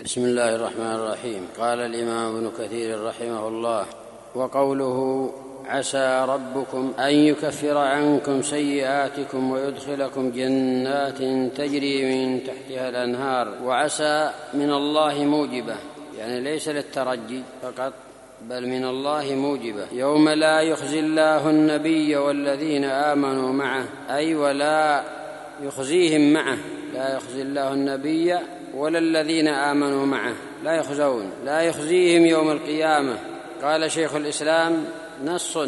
بسم الله الرحمن الرحيم. قال الإمام ابن كثير رحمه الله: وقوله عسى ربكم أن يكفر عنكم سيئاتكم ويدخلكم جنات تجري من تحتها الأنهار. وعسى من الله موجبة، يعني ليس للترجي فقط بل من الله موجبة. يوم لا يخزي الله النبي والذين آمنوا معه، أي ولا يخزيهم معه، لا يخزي الله النبي ولا الذين آمنوا معه، لا يخزون، لا يخزيهم يوم القيامة. قال شيخ الإسلام: نص.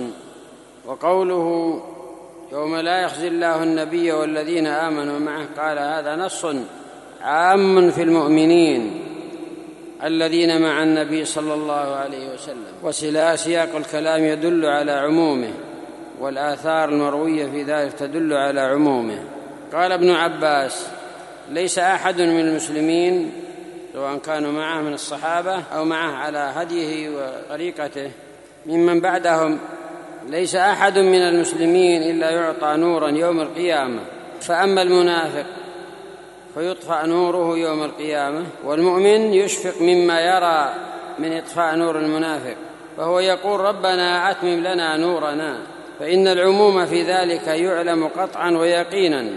وقوله يوم لا يخزي الله النبي والذين آمنوا معه، قال هذا نص عام في المؤمنين الذين مع النبي صلى الله عليه وسلم، وسياق الكلام يدل على عمومه، والآثار المروية في ذلك تدل على عمومه. قال ابن عباس: ليس أحد من المسلمين سواء كانوا معه من الصحابة أو معه على هديه وطريقته ممن بعدهم، ليس أحد من المسلمين إلا يعطى نورا يوم القيامة، فأما المنافق فيطفأ نوره يوم القيامة، والمؤمن يشفق مما يرى من إطفاء نور المنافق، فهو يقول: ربنا أتمم لنا نورنا، فإن العموم في ذلك يعلم قطعا ويقينا،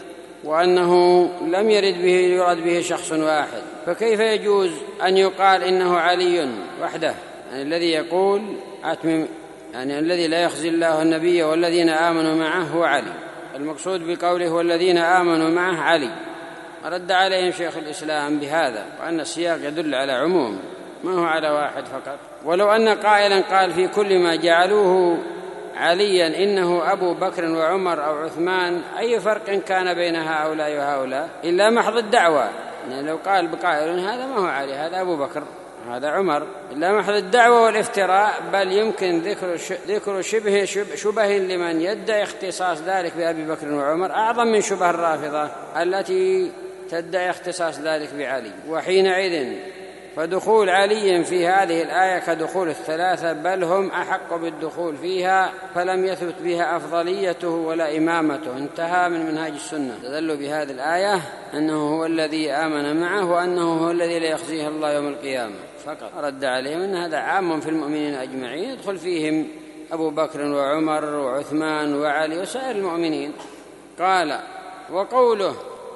وأنه لم يرد به شخص واحد، فكيف يجوز أن يقال إنه علي وحده؟ يعني الذي يقول أتمم، يعني الذي لا يخزي الله النبي والذين آمنوا معه هو علي، المقصود بقوله والذين آمنوا معه علي. رد عليهم شيخ الإسلام بهذا، وأن السياق يدل على عموم ما هو على واحد فقط. ولو أن قائلا قال في كل ما جعلوه عليا إنه أبو بكر وعمر أو عثمان، أي فرق كان بين هؤلاء وهؤلاء إلا محض الدعوة؟ يعني لو قال بقائل هذا ما هو علي، هذا أبو بكر، هذا عمر، إلا محض الدعوة والافتراء، بل يمكن ذكر شبه لمن يدعي اختصاص ذلك بأبي بكر وعمر أعظم من شبه الرافضة التي تدعي اختصاص ذلك بعلي. وحينئذ فدخول علي في هذه الآية كدخول الثلاثة، بل هم أحق بالدخول فيها، فلم يثبت بها أفضليته ولا إمامته. انتهى من منهاج السنة. تدل بهذه الآية أنه هو الذي آمن معه، وأنه هو الذي لا يخزيه الله يوم القيامة فقط. رد عليهم أن هذا عام في المؤمنين أجمعين، يدخل فيهم أبو بكر وعمر وعثمان وعلي وسائر المؤمنين. قال: وقوله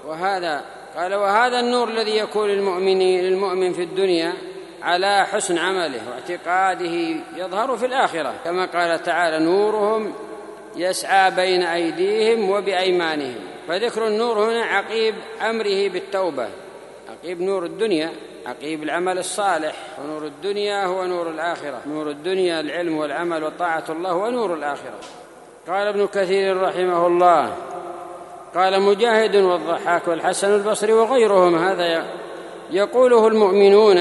وهذا النور الذي يكون للمؤمن في الدنيا على حسن عمله واعتقاده يظهر في الآخرة، كما قال تعالى: نورهم يسعى بين أيديهم وبأيمانهم. فذكر النور هنا عقيب أمره بالتوبة، عقيب نور الدنيا، عقيب العمل الصالح. ونور الدنيا هو نور الآخرة، نور الدنيا العلم والعمل وطاعة الله، ونور الآخرة. قال ابن كثير رحمه الله: قال مجاهد والضحاك والحسن البصري وغيرهم: هذا يقوله المؤمنون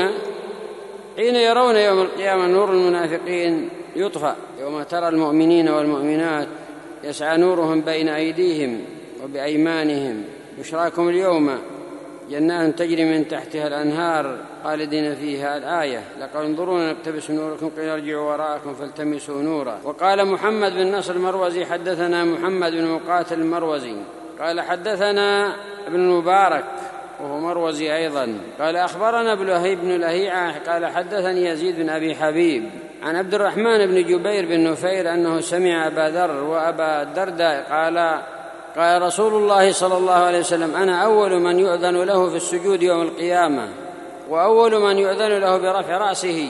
حين يرون يوم القيامة نور المنافقين يطفأ، يوم ترى المؤمنين والمؤمنات يسعى نورهم بين أيديهم وبأيمانهم، بشراكم اليوم جنات تجري من تحتها الأنهار خالدين فيها. الآية: لقد انظرون نقتبس نوركم قيل ارجعوا وراءكم فالتمسوا نورا. وقال محمد بن نصر المروزي: حدثنا محمد بن مقاتل المروزي قال حدثنا ابن المبارك وهو مروزي أيضا قال أخبرنا ابن لهيعة قال حدثني يزيد بن أبي حبيب عن عبد الرحمن بن جبير بن نفير أنه سمع أبا ذر وأبا الدرداء قال رسول الله صلى الله عليه وسلم: أنا أول من يؤذن له في السجود يوم القيامة، وأول من يؤذن له برفع رأسه،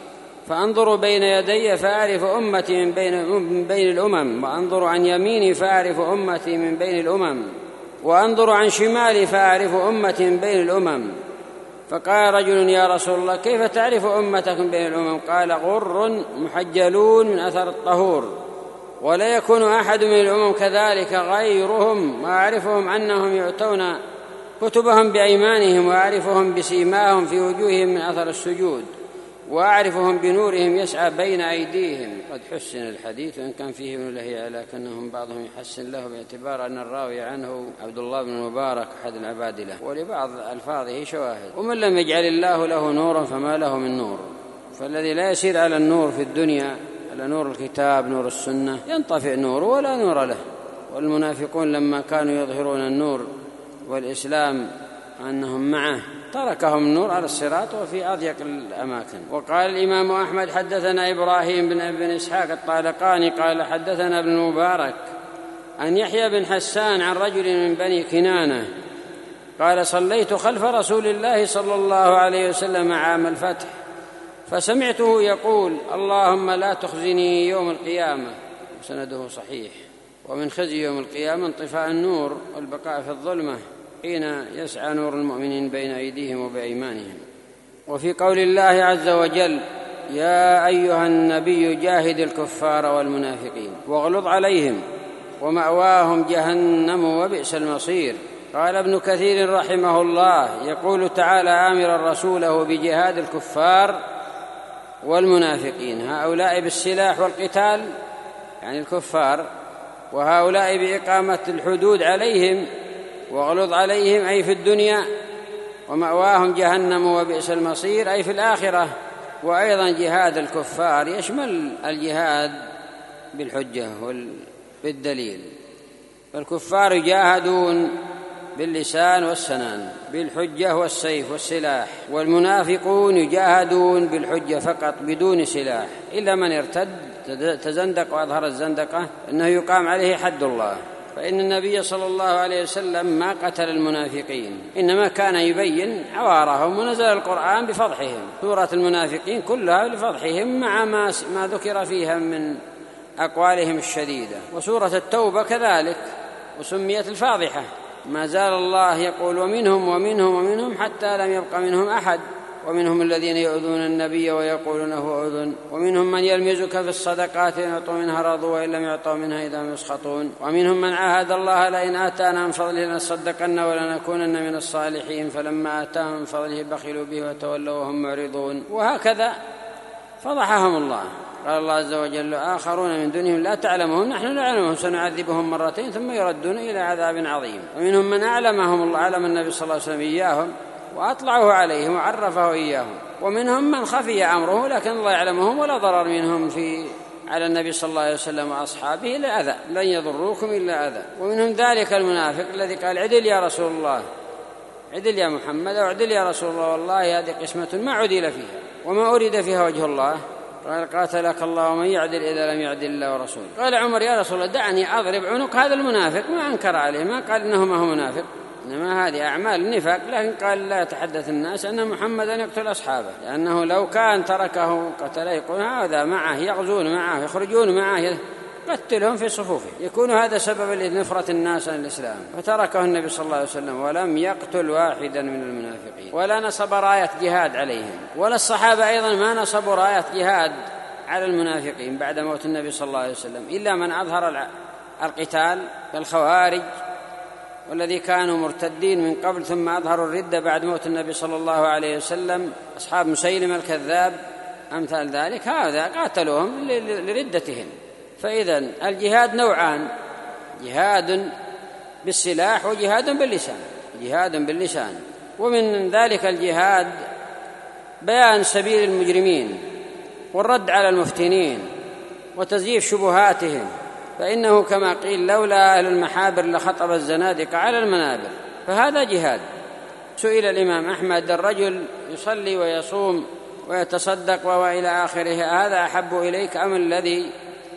فأنظر بين يدي فأعرف أمتي من بين الأمم، وأنظر عن يميني فأعرف أمتي من بين الأمم، وأنظر عن شمالي فأعرف أمتي من بين الأمم. فقال رجل: يا رسول الله كيف تعرف أمتك من بين الأمم؟ قال: غر محجلون من أثر الطهور، ولا يكون أحد من الأمم كذلك غيرهم، وأعرفهم أنهم يؤتون كتبهم بأيمانهم، وأعرفهم بسيماهم في وجوههم من أثر السجود، وأعرفهم بنورهم يسعى بين أيديهم. قد حسن الحديث وإن كان فيه ابن لهيعة، لكنهم بعضهم يحسن له باعتبار أن الراوي عنه عبد الله بن المبارك أحد العبادلة، ولبعض ألفاظه شواهد. ومن لم يجعل الله له نورا فما له من نور. فالذي لا يسير على النور في الدنيا، على نور الكتاب نور السنة، ينطفئ نوره ولا نور له. والمنافقون لما كانوا يظهرون النور والإسلام أنهم معه تركهم النور على الصراط وفي أضيق الأماكن. وقال الإمام أحمد حدثنا إبراهيم بن إسحاق الطالقاني قال حدثنا ابن المبارك عن يحيى بن حسان عن رجل من بني كنانة قال صليت خلف رسول الله صلى الله عليه وسلم عام الفتح فسمعته يقول اللهم لا تخزني يوم القيامة، سنده صحيح. ومن خزي يوم القيامة انطفاء النور والبقاء في الظلمة حين يسعى نور المؤمنين بين أيديهم وبأيمانهم. وفي قول الله عز وجل يا أيها النبي جاهد الكفار والمنافقين واغلظ عليهم ومأواهم جهنم وبئس المصير. قال ابن كثير رحمه الله يقول تعالى آمرا رسوله بجهاد الكفار والمنافقين، هؤلاء بالسلاح والقتال يعني الكفار، وهؤلاء بإقامة الحدود عليهم واغلظ عليهم أي في الدنيا، ومأواهم جهنم وبئس المصير أي في الآخرة. وأيضا جهاد الكفار يشمل الجهاد بالحجة بالدليل، فالكفار يجاهدون باللسان والسنان بالحجة والسيف والسلاح، والمنافقون يجاهدون بالحجة فقط بدون سلاح، إلا من ارتد تزندق وأظهر الزندقة إنه يقام عليه حد الله. فإن النبي صلى الله عليه وسلم ما قتل المنافقين، إنما كان يبين عوارهم، ونزل القرآن بفضحهم، سورة المنافقين كلها لفضحهم مع ما ذكر فيها من أقوالهم الشديدة. وسورة التوبة كذلك، وسميت الفاضحة، ما زال الله يقول ومنهم حتى لم يبق منهم أحد، ومنهم الذين يؤذون النبي ويقولون هو أذن، ومنهم من يلمزك في الصدقات إن أعطوا منها رضوا وإن لم يعطوا منها إذا هم يسخطون، ومنهم من عاهد الله لئن آتانا من فضله لنصدقن ولنكونن من الصالحين فلما آتاهم من فضله بخلوا به وتولوا وهم معرضون. وهكذا فضحهم الله. قال الله عز وجل آخرون من دونهم لا تعلمهم نحن نعلمهم سنعذبهم مرتين ثم يردون إلى عذاب عظيم. ومنهم من أعلمهم الله، علم النبي صلى الله عليه وسلم إياهم وأطلعه عليهم وعرفه إياهم. ومنهم من خفي أمره لكن الله يعلمهم ولا ضرر منهم على النبي صلى الله عليه وسلم وأصحابه إلا أذى، لن يضروكم إلا أذى. ومنهم ذلك المنافق الذي قال عدل يا رسول الله، عدل يا محمد، أو عدل يا رسول الله، والله هذه قسمة ما عدل فيها وما أريد فيها وجه الله. قال قاتلك الله ومن يعدل إذا لم يعدل الله ورسوله. قال عمر يا رسول الله دعني أضرب عنق هذا المنافق، ما أنكر عليه، ما قال إنه ما هو منافق، إنما هذه أعمال النفاق، لكن قال لا يتحدث الناس أن محمدا يقتل أصحابه، لأنه لو كان تركه قتله يقول هذا معه، يغزون معه، يخرجون معه، قتلهم في صفوفه، يكون هذا سببا لنفرة الناس عن الإسلام. فتركه النبي صلى الله عليه وسلم ولم يقتل واحدا من المنافقين، ولا نصب راية جهاد عليهم، ولا الصحابة أيضا ما نصبوا راية جهاد على المنافقين بعد موت النبي صلى الله عليه وسلم، إلا من أظهر القتال كالخوارج والذي كانوا مرتدين من قبل ثم أظهروا الردة بعد موت النبي صلى الله عليه وسلم، أصحاب مسيلمة الكذاب أمثال ذلك، هذا قاتلوهم لردتهم. فإذا الجهاد نوعان، جهاد بالسلاح وجهاد باللسان، جهاد باللسان. ومن ذلك الجهاد بيان سبيل المجرمين والرد على المفتنين وتزييف شبهاتهم، فإنه كما قيل لولا أهل المحابر لخطب الزنادقة على المنابر، فهذا جهاد. سئل الإمام أحمد الرجل يصلي ويصوم ويتصدق وإلى آخره، هذا أحب إليك أم الذي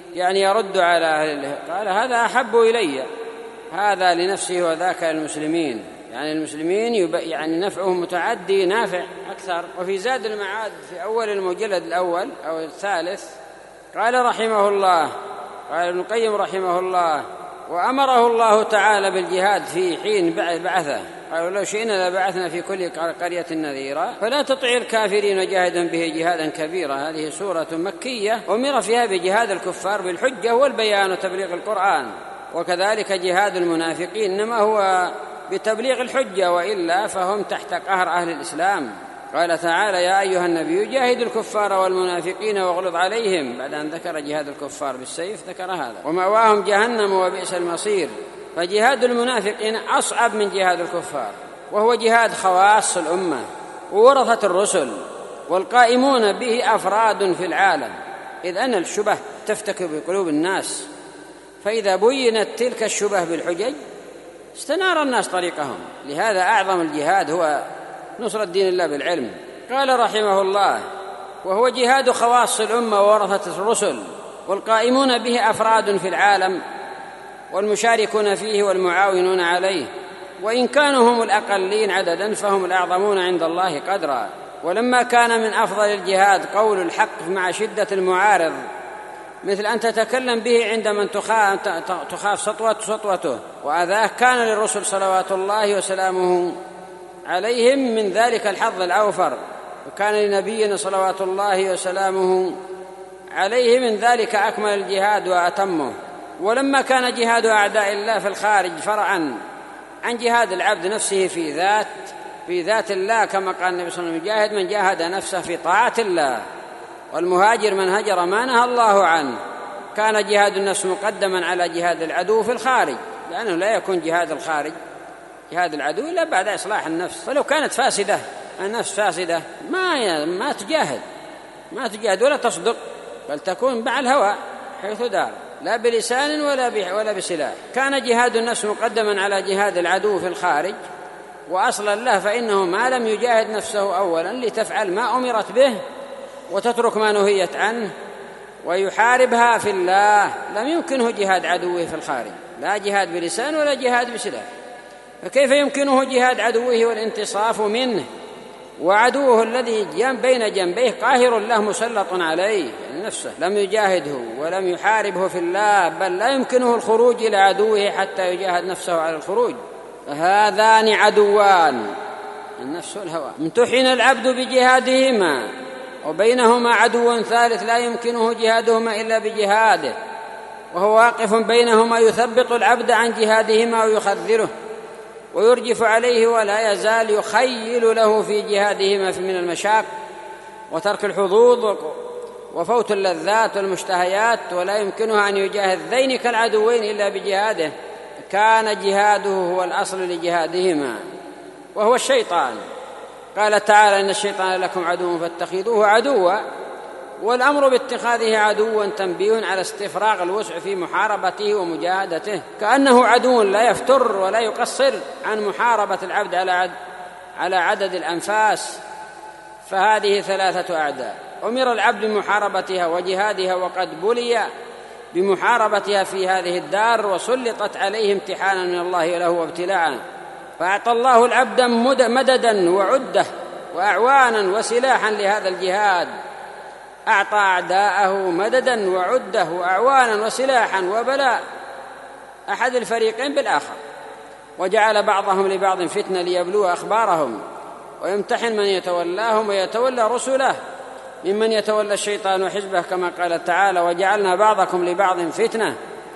يرد على أهله؟ قال هذا أحب إلي، هذا لنفسه وذاك للمسلمين، المسلمين نفعهم متعدي نافع أكثر. وفي زاد المعاد في أول المجلد الأول أو الثالث قال رحمه الله، قال ابن القيم رحمه الله وأمره الله تعالى بالجهاد في حين بعثه، قالوا لو شئنا لبعثنا في كل قرية نذيرا فلا تطع الكافرين وجاهدهم به جهادا كبيرا. هذه سورة مكية أمر فيها بجهاد الكفار بالحجة والبيان وتبليغ القرآن، وكذلك جهاد المنافقين إنما هو بتبليغ الحجة، وإلا فهم تحت قهر أهل الإسلام. قال تعالى يا أيها النبي جاهد الكفار والمنافقين واغلظ عليهم، بعد أن ذكر جهاد الكفار بالسيف ذكر هذا، ومأواهم جهنم وبئس المصير. فجهاد المنافقين أصعب من جهاد الكفار، وهو جهاد خواص الأمة وورثة الرسل، والقائمون به أفراد في العالم، إذ أن الشبه تفتك بقلوب الناس، فإذا بينت تلك الشبه بالحجج استنار الناس طريقهم. لهذا أعظم الجهاد هو نصرة دين الله بالعلم. قال رحمه الله: وهو جهاد خواص الأمة وورثة الرسل، والقائمون به أفراد في العالم والمشاركون فيه والمعاونون عليه، وإن كانوا هم الأقلين عددا فهم الأعظمون عند الله قدرا. ولما كان من أفضل الجهاد قول الحق مع شدة المعارض، مثل أن تتكلم به عند من تخاف سطوته وأذاه، كان للرسل صلوات الله وسلامه عليهم من ذلك الحظ الأوفر، وكان لنبينا صلوات الله وسلامه عليه من ذلك أكمل الجهاد وأتمه. ولما كان جهاد أعداء الله في الخارج فرعا عن جهاد العبد نفسه في ذات الله، كما قال النبي صلى الله عليه وسلم: جاهد من جاهد نفسه في طاعة الله، والمهاجر من هجر ما نهى الله عنه. كان جهاد النفس مقدما على جهاد العدو في الخارج، لأنه لا يكون جهاد الخارج جهاد العدو إلا بعد إصلاح النفس. فلو كانت فاسدة، النفس فاسدة، ما تجاهد ولا تصدق، بل تكون مع الهوى حيث دار، لا بلسان ولا بسلاح. كان جهاد النفس مقدما على جهاد العدو في الخارج، وأصلا له، فإنه ما لم يجاهد نفسه أولا لتفعل ما أمرت به وتترك ما نهيت عنه ويحاربها في الله، لم يمكنه جهاد عدوه في الخارج، لا جهاد بلسان ولا جهاد بسلاح. فكيف يمكنه جهاد عدوه والانتصاف منه، وعدوه الذي بين جنبيه قاهر له مسلط عليه، يعني نفسه لم يجاهده ولم يحاربه في الله، بل لا يمكنه الخروج إلى عدوه حتى يجاهد نفسه على الخروج. فهذان عدوان، النفس والهوى، امتحن العبد بجهادهما، وبينهما عدو ثالث لا يمكنه جهادهما إلا بجهاده، وهو واقف بينهما يثبط العبد عن جهادهما ويخذله ويرجف عليه، ولا يزال يخيل له في جهادهما من المشاق وترك الحظوظ وفوت اللذات والمشتهيات، ولا يمكنه أن يجاهد ذين كالعدوين إلا بجهاده. كان جهاده هو الأصل لجهادهما، وهو الشيطان. قال تعالى: إن الشيطان لكم عدو فاتخذوه عدوا، والأمر باتخاذه عدوا تنبيه على استفراغ الوسع في محاربته ومجاهدته، كأنه عدو لا يفتر ولا يقصر عن محاربة العبد على عدد الأنفاس. فهذه ثلاثة أعداء أمر العبد بمحاربتها وجهادها، وقد بلي بمحاربتها في هذه الدار، وسلطت عليه امتحانا من الله له وابتلاء. فأعطى الله العبد مددا وعدة وأعوانا وسلاحا لهذا الجهاد، أعطى أعداءه مددا وعدة وأعوانا وسلاحا وبلاء أحد الفريقين بالآخر، وجعل بعضهم لبعض فتنة ليبلو أخبارهم ويمتحن من يتولاهم ويتولى رسله ممن يتولى الشيطان وحزبه، كما قال تعالى: وجعلنا بعضكم لبعض فتنة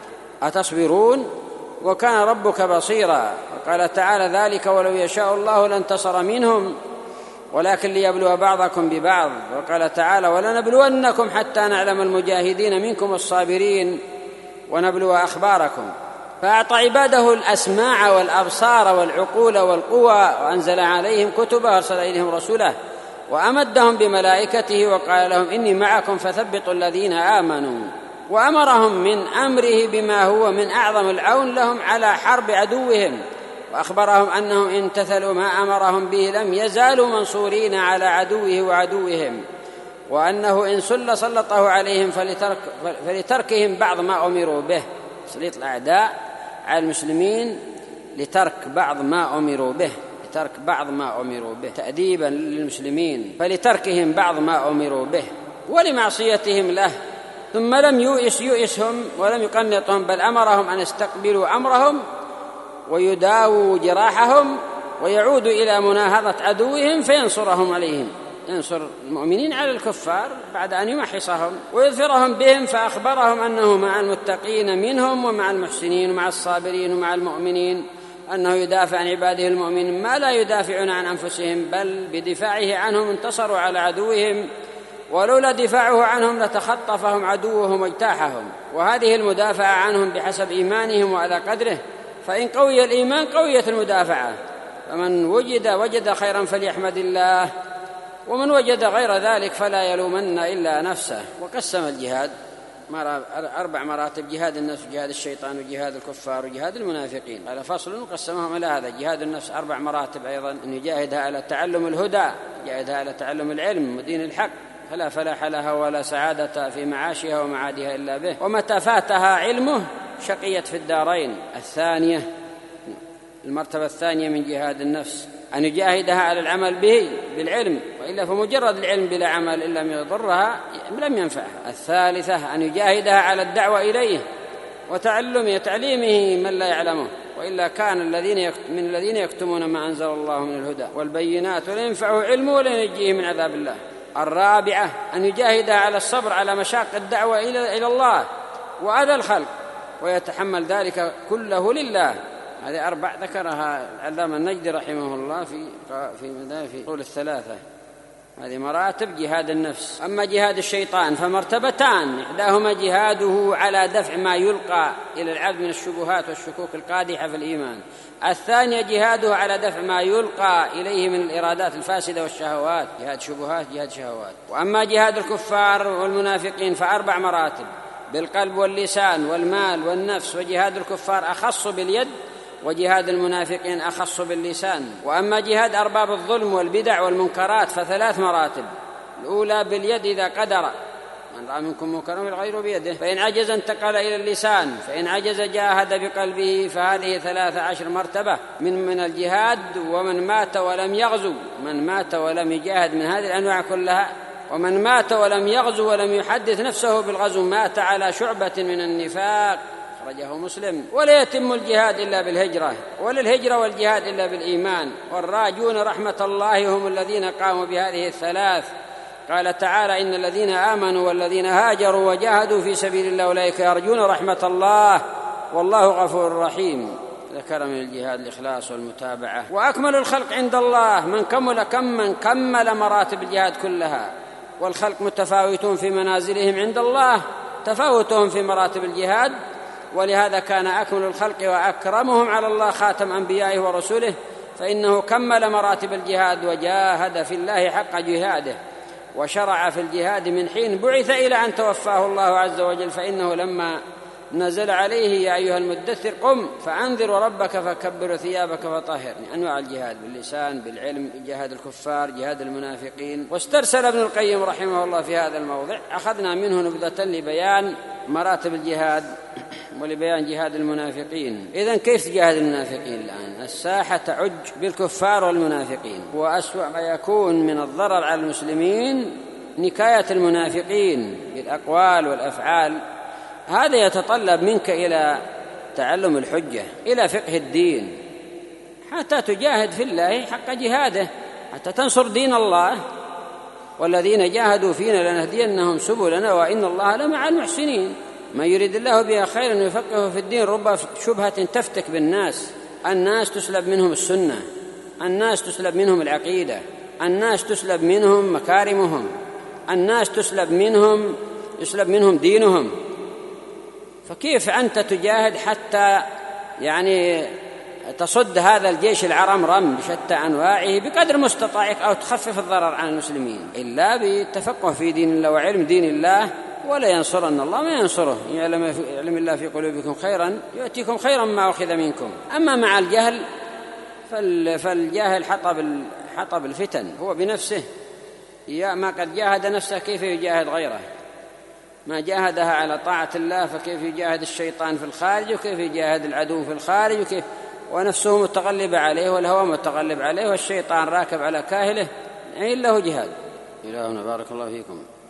أتصبرون وكان ربك بصيرا. وقال تعالى: ذلك ولو يشاء الله لانتصر منهم ولكن ليبلو بعضكم ببعض. وقال تعالى: ولنبلونكم حتى نعلم المجاهدين منكم الصابرين ونبلو أخباركم. فأعطى عباده الأسماع والأبصار والعقول والقوى، وأنزل عليهم كتبه وأرسل إليهم رسله وأمدهم بملائكته، وقال لهم: إني معكم فثبتوا الذين آمنوا. وأمرهم من أمره بما هو من أعظم العون لهم على حرب عدوهم، وأخبرهم أنهم إن امتثلوا ما أمرهم به لم يزالوا منصورين على عدوه وعدوهم، وأنه إن سلطه عليهم فلتركهم بعض ما أمروا به، تسليط الأعداء على المسلمين لترك بعض ما أمروا به، تأديبا للمسلمين، فلتركهم بعض ما أمروا به ولمعصيتهم له. ثم لم يؤسهم ولم يقنطهم، بل أمرهم أن يستقبلوا أمرهم ويداووا جراحهم ويعودوا إلى مناهضة عدوهم فينصرهم عليهم، ينصر المؤمنين على الكفار بعد أن يمحصهم ويظفرهم بهم. فأخبرهم أنه مع المتقين منهم ومع المحسنين ومع الصابرين ومع المؤمنين، أنه يدافع عن عباده المؤمنين ما لا يدافعون عن أنفسهم، بل بدفاعه عنهم انتصروا على عدوهم، ولولا دفاعه عنهم لتخطفهم عدوهم واجتاحهم. وهذه المدافعة عنهم بحسب إيمانهم وعلى قدره، فإن قوي الإيمان قويت المدافعة. فمن وجد خيرا فليحمد الله، ومن وجد غير ذلك فلا يلومن إلا نفسه. وقسم الجهاد 4 مراتب: جهاد النفس وجهاد الشيطان وجهاد الكفار وجهاد المنافقين. قال فصل قسمهم على هذا: جهاد النفس 4 مراتب أيضا، أن يجاهدها على تعلم الهدى، يجاهدها على تعلم العلم ودين الحق، فلا فلاح لها ولا سعادة في معاشها ومعادها إلا به، ومتى فاتها علمه شقيت في الدارين. الثانية، المرتبة الثانية من جهاد النفس، أن يجاهدها على العمل به بالعلم، وإلا فمجرد العلم بلا عمل إن لم يضرها لم ينفعها. الثالثة، أن يجاهدها على الدعوة إليه وتعليمه من لا يعلمه، وإلا كان من الذين يكتمون ما أنزل الله من الهدى والبينات ولا ينفعه علمه ولا ينجيه من عذاب الله. الرابعة، أن يجاهدها على الصبر على مشاق الدعوة إلى الله وأذى الخلق، ويتحمل ذلك كله لله. هذه 4 ذكرها العلامة النجدي رحمه الله في طول الثلاثة. هذه مراتب جهاد النفس. أما جهاد الشيطان فمرتبتان: إحداهما جهاده على دفع ما يلقى إلى العبد من الشبهات والشكوك القادحة في الإيمان، الثانية جهاده على دفع ما يلقى إليه من الإرادات الفاسدة والشهوات، جهاد شبهات جهاد شهوات. وأما جهاد الكفار والمنافقين ف4 مراتب: بالقلب واللسان والمال والنفس، وجهاد الكفار أخص باليد وجهاد المنافقين أخص باللسان. وأما جهاد أرباب الظلم والبدع والمنكرات ف3 مراتب: الأولى باليد إذا قدر، من رأى منكم منكرا فليغيره بيده، فإن عجز انتقل إلى اللسان، فإن عجز جاهد بقلبه. فهذه 13 مرتبة من الجهاد. ومن مات ولم يغزو، من مات ولم يجاهد من هذه الأنواع كلها، ومن مات ولم يغزو ولم يحدث نفسه بالغزو مات على شعبة من النفاق، أخرجه مسلم. ولا يتم الجهاد إلا بالهجرة، ولا الهجرة والجهاد إلا بالإيمان. والراجون رحمة الله هم الذين قاموا بهذه ال3. قال تعالى: إن الذين آمنوا والذين هاجروا وجاهدوا في سبيل الله أولئك يرجون رحمة الله والله غفور رحيم. ذكر من الجهاد الإخلاص والمتابعة. وأكمل الخلق عند الله من كمل مراتب الجهاد كلها، والخلق متفاوتون في منازلهم عند الله تفاوتهم في مراتب الجهاد، ولهذا كان أكمل الخلق وأكرمهم على الله خاتم أنبيائه ورسوله، فإنه كمل مراتب الجهاد وجاهد في الله حق جهاده، وشرع في الجهاد من حين بعث إلى أن توفاه الله عز وجل. فإنه لما نزل عليه: يا أيها المدثر قم فأنذر وربك فكبر ثيابك فطهر، أنواع الجهاد: باللسان، بالعلم، جهاد الكفار، جهاد المنافقين. واسترسل ابن القيم رحمه الله في هذا الموضع، أخذنا منه نبذة لبيان مراتب الجهاد ولبيان جهاد المنافقين. إذن كيف تجاهد المنافقين الآن؟ الساحة تعج بالكفار والمنافقين، وأسوأ ما يكون من الضرر على المسلمين نكاية المنافقين بالأقوال والأفعال. هذا يتطلب منك إلى تعلم الحجة، إلى فقه الدين، حتى تجاهد في الله حق جهاده، حتى تنصر دين الله. والذين جاهدوا فينا لنهدينهم سبلنا وإن الله لمع المحسنين. من يريد الله به خيرا يفقهه في الدين. رب شبهة تفتك بالناس، الناس تسلب منهم السنة، الناس تسلب منهم العقيدة، الناس تسلب منهم مكارمهم، الناس تسلب منهم دينهم. فكيف أنت تجاهد حتى تصد هذا الجيش العرمرم بشتى أنواعه بقدر مستطاعك، أو تخفف الضرر عن المسلمين، إلا بالتفقه في دين الله وعلم دين الله. ولا ينصرن الله ما ينصره، يعلم الله في قلوبكم خيرا يؤتيكم خيرا ما أخذ منكم. أما مع الجهل فالجاهل حطب الفتن، هو بنفسه ما قد جاهد نفسه كيف يجاهد غيره؟ ما جاهدها على طاعة الله فكيف يجاهد الشيطان في الخارج، وكيف يجاهد العدو في الخارج، ونفسه متغلب عليه والهوى متغلب عليه والشيطان راكب على كاهله. له جهاد. إلهنا بارك الله فيكم.